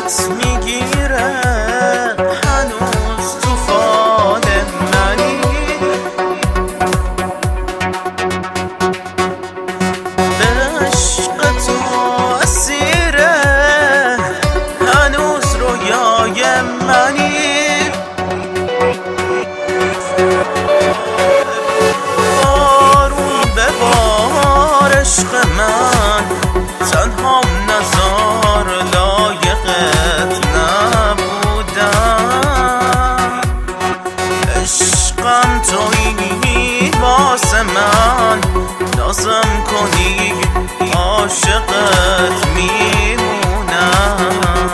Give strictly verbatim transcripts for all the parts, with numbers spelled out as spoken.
عشقت میگیره هنوز تو فال منی، به عشق تو اسیره هنوز رویای منی. بارون ببار عشق من، تنهام نزار لایقت نبودم. عشقم تویی واسه من، نازم کنی عاشقت میمونم.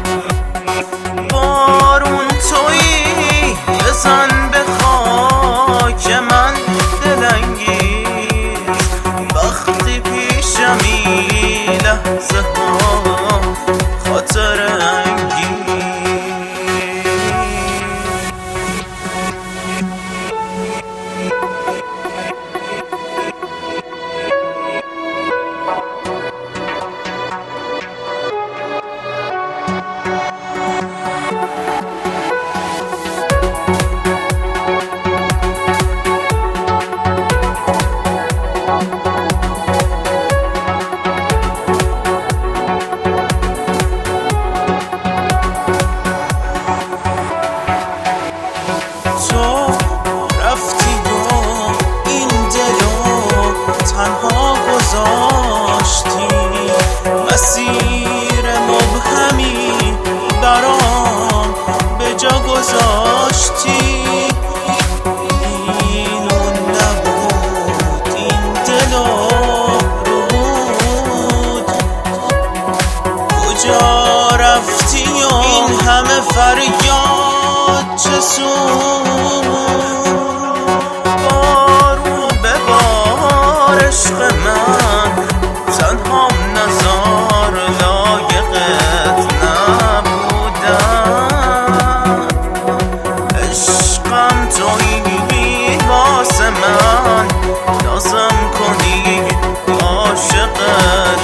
بارون تویی بزن به خاک من دلانگیز، وقتی پیشمی لحظه ها خاطر انگیز. تو رفتی و این دلو تنها گذاشتی، مسیر مبهمی برام به جا گذاشتی. این اون نبود، این دلو بود. کجا رفتی و این همه فریاد چه سود؟ بارون ببار عشق من، تنهام نزار لایقت نبودم. عشقم تویی واسه من، نازم کنی عاشقت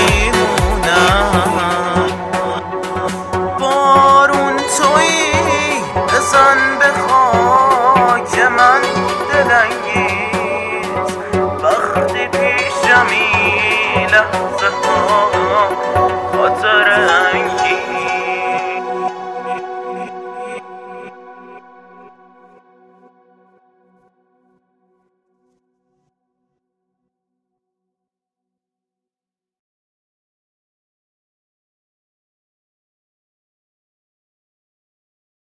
میمونم. بارون تویی بزن به خاک من دلانگیز، وقتی پیشمی لحظه ها